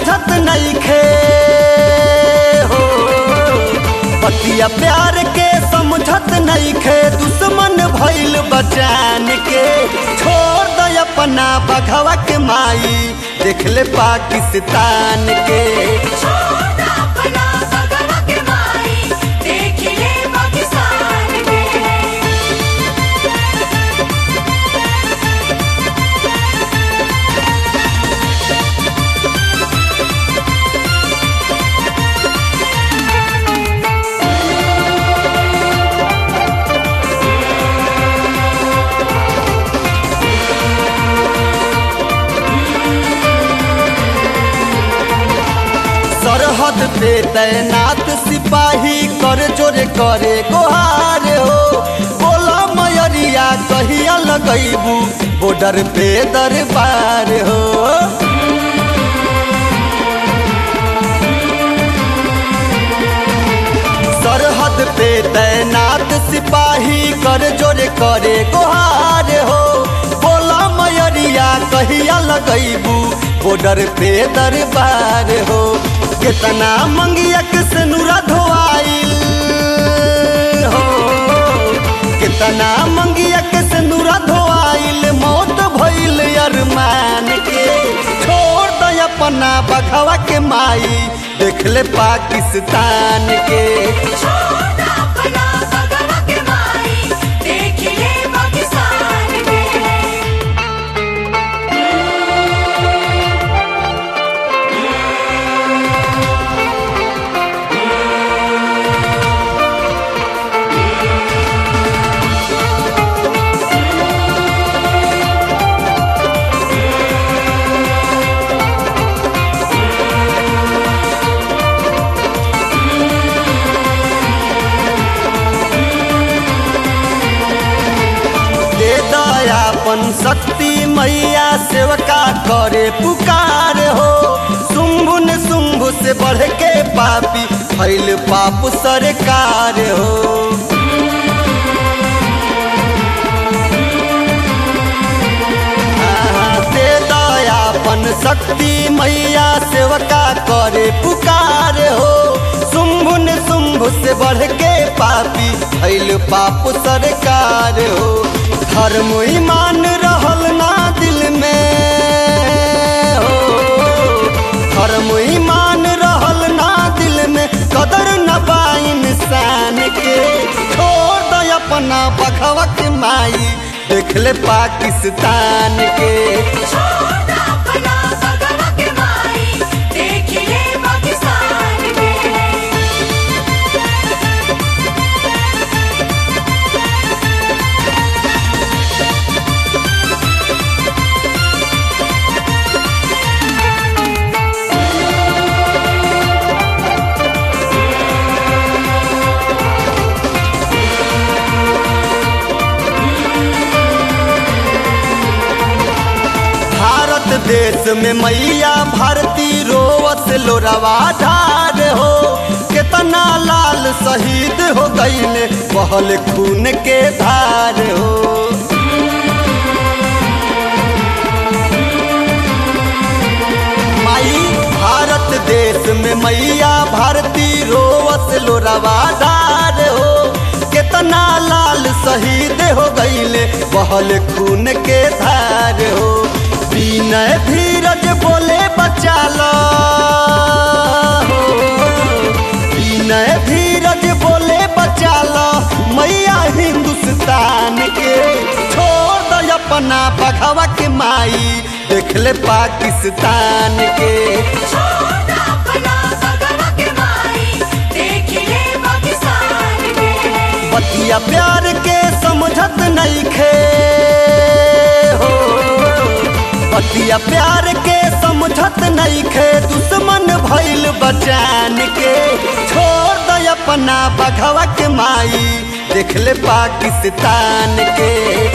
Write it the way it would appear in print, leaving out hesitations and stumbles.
समझत नहीं खे हो, पतिया प्यार के समझत नहीं खे, दुश्मन भइल बचान के। छोड़ दे अपना बघवा के माई, देख ले पाकिस्तान के। सरहद पे तैनात सिपाही कर जोरे करे गोहार हो, बोला मयरिया कहिया लगैबू बॉर्डर पे दरबार हो। सरहद पे तैनात सिपाही कर जोरे करे गोहार हो, बोला मयरिया कहिया लगैबू बॉर्डर पे दरबार हो। कितना मंगिया से नूरा धोआइल हो, कितना मंगिया से नूरा धोआइल, मौत भइल अरमान के। छोड़ दे अपना बघवा के माई, देख ले पाकिस्तान के। अपन शक्ति मैया सेवका करे पुकार हो, शुंभु ने शुंभु से बढ़ के पापी फैल पाप सरकार हो। दे दयापन शक्ति मैया सेवका करे पुकार हो, शुंभु ने शुंभु से बढ़ के पापी फैल पाप सरकार हो। धर्म ईमान रहल ना दिल में हो, धर्म ईमान रहल ना दिल में, कदर न बा इंसान के। छोड़ दे अपना बघवा के माई, देख ले पाकिस्तान के। देश में मैया भारती रोवत लोरवा ढार हो, कितना लाल शहीद हो गईले बहल खून के धार हो। माई भारत देश में मैया भारती रोवत लोरवा ढार हो, कितना लाल शहीद हो गईले बहल खून के धार हो। विनय धीरज बोले बचाला हो, विनय धीरज बोले बचाला मैया हिंदुस्तान के। छोड़ दे अपना बघवा के माई, देख ले पाकिस्तान के। पतिया प्यार के समझत नहीं खे हो, पतिया प्यार के समझत नहीं खे, दुश्मन भइल बचान के। छोड़ दे अपना बघवा के माई, देख ले पाकिस्तान के।